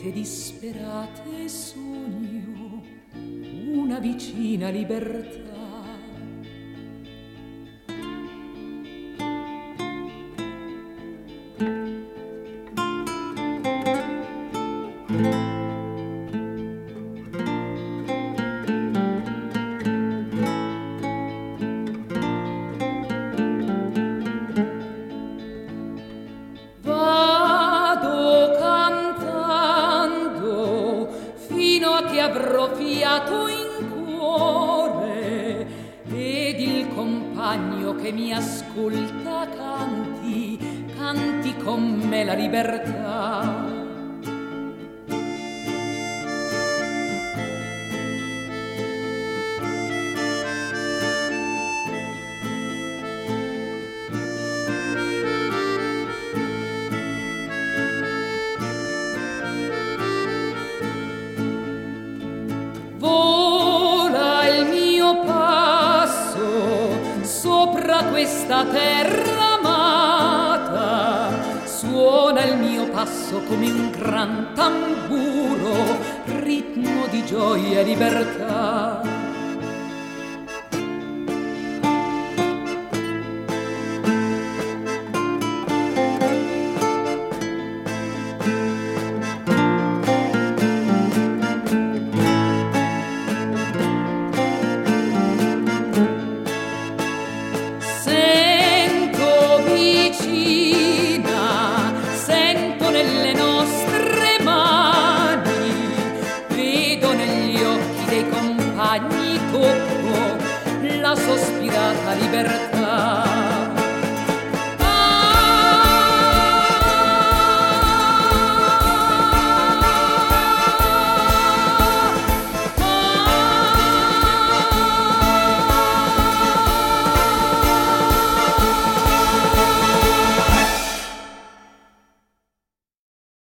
quiete disperate sogno una vicina libertà. Vado cantando fino a che avrò fiato in cuore ed il compagno che mi ascolta canti, canti con me la libertà. Vola il mio passo sopra questa terra amata, suona il mio passo come un gran tamburo, ritmo di gioia e libertà. Tocco la sospirata libertà.